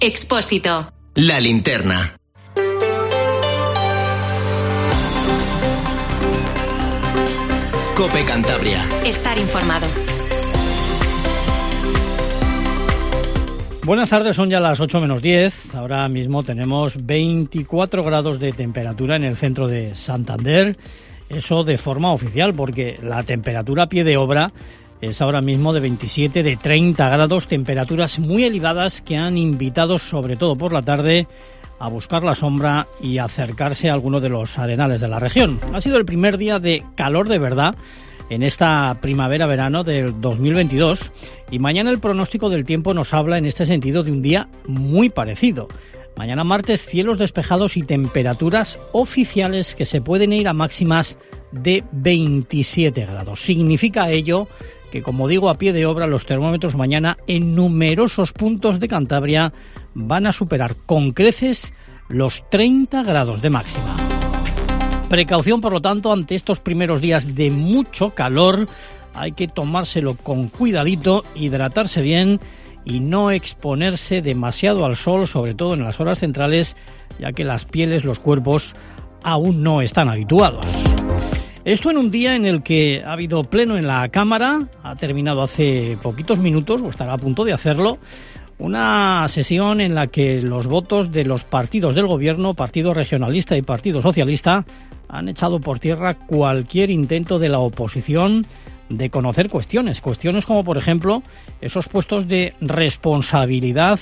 Expósito. La linterna. COPE Cantabria. Estar informado. Buenas tardes, son ya las 8 menos 10. Ahora mismo tenemos 24 grados de temperatura en el centro de Santander. Eso de forma oficial, porque la temperatura a pie de obra es ahora mismo de 27, de 30 grados, temperaturas muy elevadas que han invitado, sobre todo por la tarde, a buscar la sombra y acercarse a alguno de los arenales de la región. Ha sido el primer día de calor de verdad en esta primavera-verano del 2022 y mañana el pronóstico del tiempo nos habla en este sentido de un día muy parecido. Mañana martes, cielos despejados y temperaturas oficiales que se pueden ir a máximas de 27 grados. Significa ello que, como digo, a pie de obra los termómetros mañana en numerosos puntos de Cantabria van a superar con creces los 30 grados de máxima. Precaución, por lo tanto, ante estos primeros días de mucho calor. Hay que tomárselo con cuidadito, hidratarse bien y no exponerse demasiado al sol, sobre todo en las horas centrales, ya que las pieles, los cuerpos aún no están habituados. Esto en un día en el que ha habido pleno en la Cámara, ha terminado hace poquitos minutos, o estará a punto de hacerlo, una sesión en la que los votos de los partidos del Gobierno, Partido Regionalista y Partido Socialista, han echado por tierra cualquier intento de la oposición de conocer cuestiones como, por ejemplo, esos puestos de responsabilidad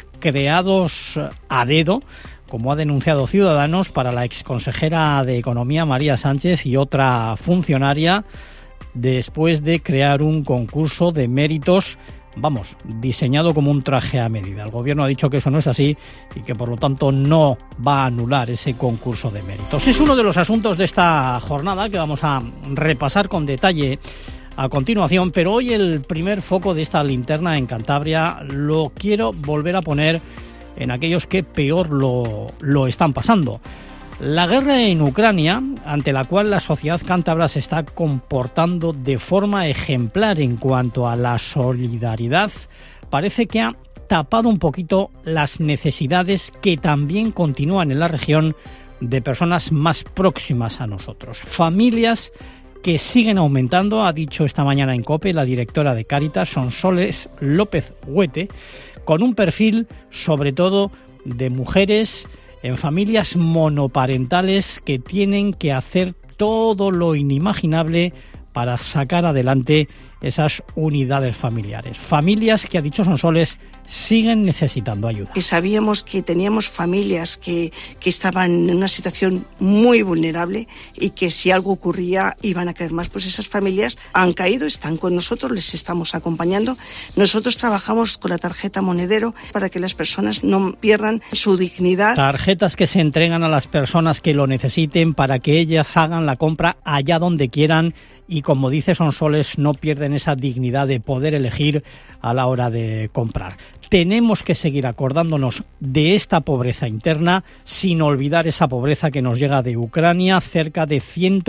creados a dedo, como ha denunciado Ciudadanos, para la exconsejera de Economía María Sánchez y otra funcionaria, después de crear un concurso de méritos, diseñado como un traje a medida. El Gobierno ha dicho que eso no es así y que por lo tanto no va a anular ese concurso de méritos. Es uno de los asuntos de esta jornada que vamos a repasar con detalle a continuación, pero hoy el primer foco de esta linterna en Cantabria lo quiero volver a poner en aquellos que peor lo están pasando. La guerra en Ucrania, ante la cual la sociedad cántabra se está comportando de forma ejemplar en cuanto a la solidaridad, parece que ha tapado un poquito las necesidades que también continúan en la región de personas más próximas a nosotros. Familias que siguen aumentando, ha dicho esta mañana en COPE la directora de Cáritas, Sonsoles López Huete, con un perfil sobre todo de mujeres en familias monoparentales que tienen que hacer todo lo inimaginable para sacar adelante esas unidades familiares. Familias que, ha dicho Sonsoles, siguen necesitando ayuda. Sabíamos que teníamos familias que estaban en una situación muy vulnerable y que si algo ocurría iban a caer más. Pues esas familias han caído, están con nosotros, les estamos acompañando. Nosotros trabajamos con la tarjeta Monedero para que las personas no pierdan su dignidad. Tarjetas que se entregan a las personas que lo necesiten para que ellas hagan la compra allá donde quieran y, como dice Sonsoles, no pierden esa dignidad de poder elegir a la hora de comprar. Tenemos que seguir acordándonos de esta pobreza interna sin olvidar esa pobreza que nos llega de Ucrania. Cerca de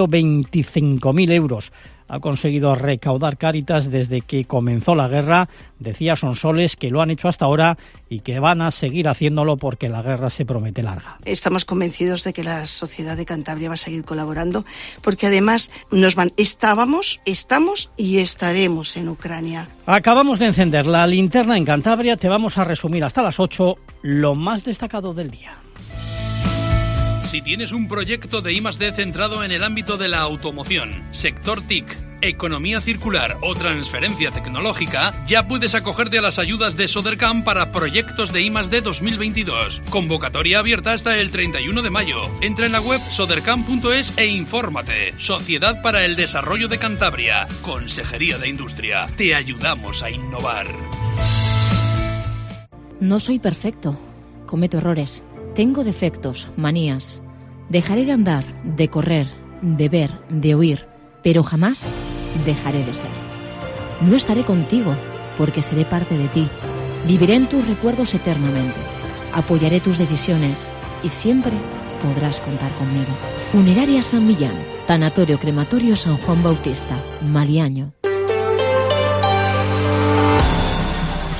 125.000 euros ha conseguido recaudar Cáritas desde que comenzó la guerra. Decía Sonsoles que lo han hecho hasta ahora y que van a seguir haciéndolo porque la guerra se promete larga. Estamos convencidos de que la sociedad de Cantabria va a seguir colaborando porque además estamos y estaremos en Ucrania. Acabamos de encender la linterna en Cantabria. Te vamos a resumir hasta las 8 lo más destacado del día. Si tienes un proyecto de I+D centrado en el ámbito de la automoción, sector TIC, economía circular o transferencia tecnológica, ya puedes acogerte a las ayudas de Sodercam para proyectos de I+D 2022. Convocatoria abierta hasta el 31 de mayo. Entra en la web sodercam.es e infórmate. Sociedad para el Desarrollo de Cantabria. Consejería de Industria. Te ayudamos a innovar. No soy perfecto. Cometo errores. Tengo defectos, manías. Dejaré de andar, de correr, de ver, de oír, pero jamás dejaré de ser. No estaré contigo, porque seré parte de ti. Viviré en tus recuerdos eternamente. Apoyaré tus decisiones y siempre podrás contar conmigo. Funeraria San Millán, Tanatorio Crematorio San Juan Bautista, Maliaño.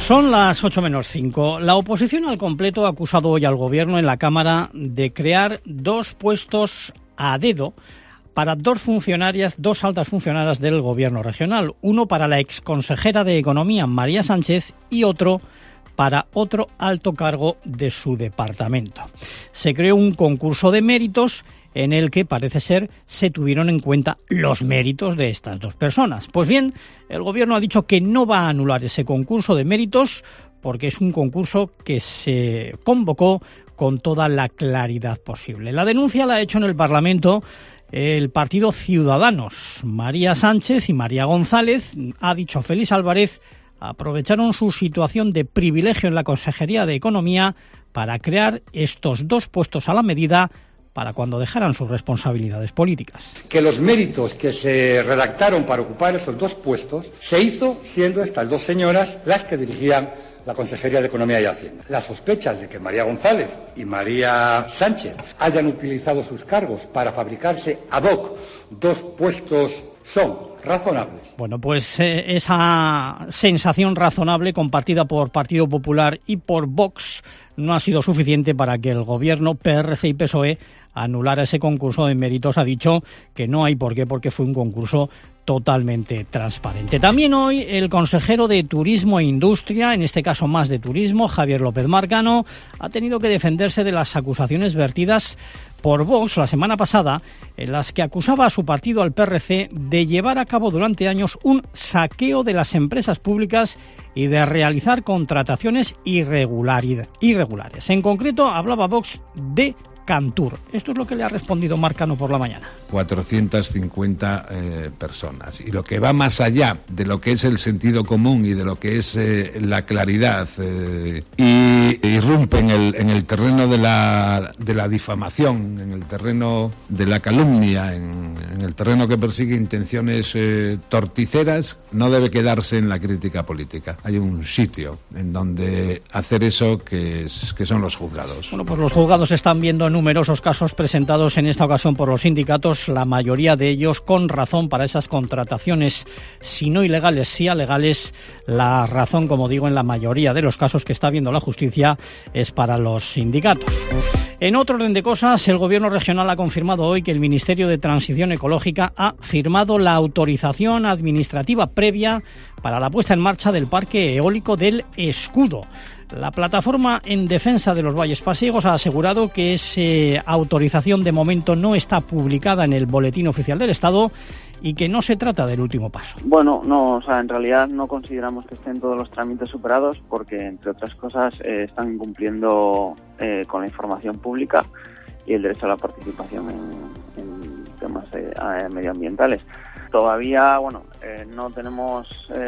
Son las 8:05. La oposición al completo ha acusado hoy al Gobierno en la Cámara de crear 2 puestos a dedo para 2 altas funcionarias del Gobierno regional. Uno para la exconsejera de Economía, María Sánchez, y otro para otro alto cargo de su departamento. Se creó un concurso de méritos en el que parece ser se tuvieron en cuenta los méritos de estas 2 personas. Pues bien, el Gobierno ha dicho que no va a anular ese concurso de méritos porque es un concurso que se convocó con toda la claridad posible. La denuncia la ha hecho en el Parlamento el partido Ciudadanos. María Sánchez y María González, ha dicho Félix Álvarez, aprovecharon su situación de privilegio en la Consejería de Economía para crear estos 2 puestos a la medida para cuando dejaran sus responsabilidades políticas. Que los méritos que se redactaron para ocupar esos 2 puestos se hizo siendo estas 2 señoras las que dirigían la Consejería de Economía y Hacienda. Las sospechas de que María González y María Sánchez hayan utilizado sus cargos para fabricarse ad hoc 2 puestos son razonables. Bueno, pues esa sensación razonable compartida por Partido Popular y por Vox no ha sido suficiente para que el Gobierno, PRC y PSOE, anulara ese concurso de méritos. Ha dicho que no hay por qué, porque fue un concurso totalmente transparente. También hoy el consejero de Turismo e Industria, en este caso más de turismo, Javier López Marcano, ha tenido que defenderse de las acusaciones vertidas por Vox la semana pasada, en las que acusaba a su partido, al PRC, de llevar a cabo durante años un saqueo de las empresas públicas y de realizar contrataciones irregulares. En concreto, hablaba Vox de Cantur. Esto es lo que le ha respondido Marcano por la mañana. 450 personas. Y lo que va más allá de lo que es el sentido común y de lo que es la claridad y irrumpe en el terreno de la difamación, en el terreno de la calumnia, en el terreno que persigue intenciones torticeras, no debe quedarse en la crítica política. Hay un sitio en donde hacer eso que son los juzgados. Bueno, pues los juzgados están viendo numerosos casos presentados en esta ocasión por los sindicatos, la mayoría de ellos con razón para esas contrataciones, si no ilegales, sí legales. La razón, como digo, en la mayoría de los casos que está viendo la justicia es para los sindicatos. En otro orden de cosas, el Gobierno regional ha confirmado hoy que el Ministerio de Transición Ecológica ha firmado la autorización administrativa previa para la puesta en marcha del parque eólico del Escudo. La plataforma en defensa de los valles pasiegos ha asegurado que esa autorización de momento no está publicada en el Boletín Oficial del Estado y que no se trata del último paso. Bueno, no, en realidad no consideramos que estén todos los trámites superados porque, entre otras cosas, están incumpliendo con la información pública y el derecho a la participación en temas medioambientales. Todavía, no tenemos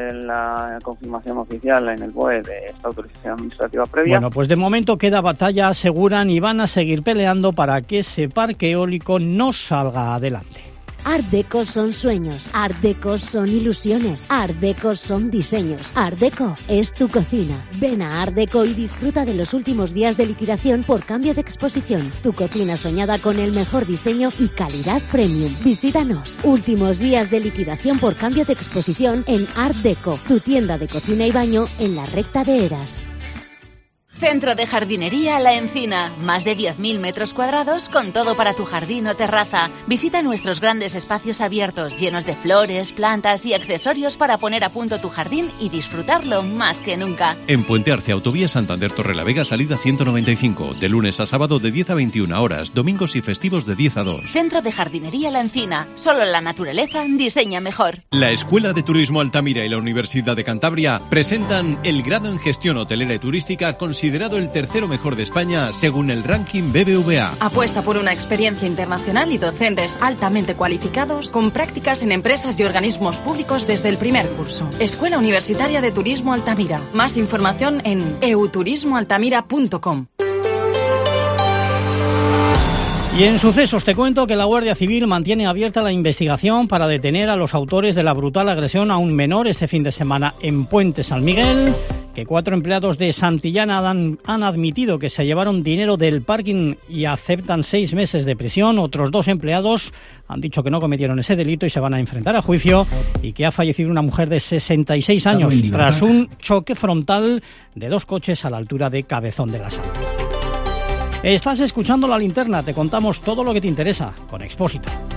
la confirmación oficial en el BOE de esta autorización administrativa previa. Bueno, pues de momento queda batalla, aseguran, y van a seguir peleando para que ese parque eólico no salga adelante. Art Deco son sueños, Art Deco son ilusiones, Art Deco son diseños. Art Deco es tu cocina. Ven a Art Deco y disfruta de los últimos días de liquidación por cambio de exposición. Tu cocina soñada con el mejor diseño y calidad premium. Visítanos. Últimos días de liquidación por cambio de exposición en Art Deco, tu tienda de cocina y baño en la Recta de Eras. Centro de Jardinería La Encina. Más de 10.000 metros cuadrados con todo para tu jardín o terraza. Visita nuestros grandes espacios abiertos, llenos de flores, plantas y accesorios para poner a punto tu jardín y disfrutarlo más que nunca. En Puente Arce, Autovía Santander Torrelavega, salida 195. De lunes a sábado de 10 a 21 horas. Domingos y festivos de 10 a 2. Centro de Jardinería La Encina. Solo la naturaleza diseña mejor. La Escuela de Turismo Altamira y la Universidad de Cantabria presentan el grado en Gestión Hotelera y Turística considerado el tercero mejor de España según el ranking BBVA. Apuesta por una experiencia internacional y docentes altamente cualificados con prácticas en empresas y organismos públicos desde el primer curso. Escuela Universitaria de Turismo Altamira. Más información en euturismoaltamira.com. Y en sucesos te cuento que la Guardia Civil mantiene abierta la investigación para detener a los autores de la brutal agresión a un menor este fin de semana en Puente San Miguel, que 4 empleados de Santillana han admitido que se llevaron dinero del parking y aceptan 6 meses de prisión. Otros 2 empleados han dicho que no cometieron ese delito y se van a enfrentar a juicio, y que ha fallecido una mujer de 66 años tras un choque frontal de 2 coches a la altura de Cabezón de la Sal. Estás escuchando La Linterna, te contamos todo lo que te interesa con Expósito.